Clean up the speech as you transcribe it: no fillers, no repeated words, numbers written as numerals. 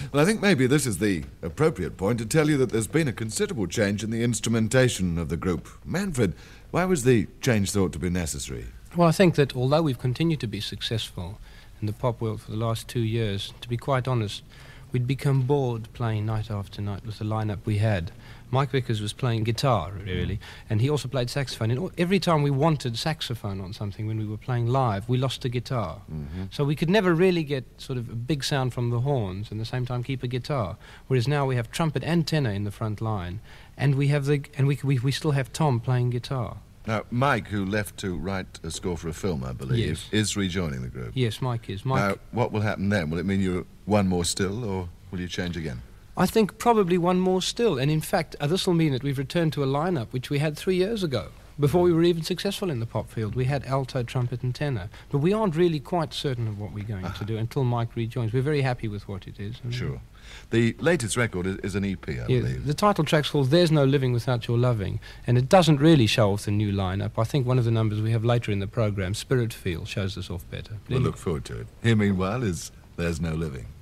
Well, I think maybe this is the appropriate point to tell you that there's been a considerable change in the instrumentation of the group. Manfred, why was the change thought to be necessary? Well, I think that although we've continued to be successful in the pop world for the last 2 years, to be quite honest, we'd become bored playing night after night with the lineup we had. Mike Vickers was playing guitar, really, and he also played saxophone. And every time we wanted saxophone on something when we were playing live, we lost the guitar. So we could never really get sort of a big sound from the horns and at the same time keep a guitar. Whereas now we have trumpet and tenor in the front line, and we still have Tom playing guitar. Now, Mike, who left to write a score for a film, I believe, Yes. is rejoining the group. Yes, Mike is. Now, what will happen then? Will it mean you're one more still, or will you change again? I think probably one more still, and in fact, this will mean that we've returned to a lineup which we had 3 years ago, before we were even successful in the pop field. We had alto, trumpet and tenor, but we aren't really quite certain of what we're going to do until Mike rejoins. We're very happy with what it is. Sure. The latest record is an EP, I believe. The title track's called There's No Living Without Your Loving, and it doesn't really show off the new lineup. I think one of the numbers we have later in the program, Spirit Feel, shows us off better. We'll look forward to it. Here, meanwhile, is There's No Living.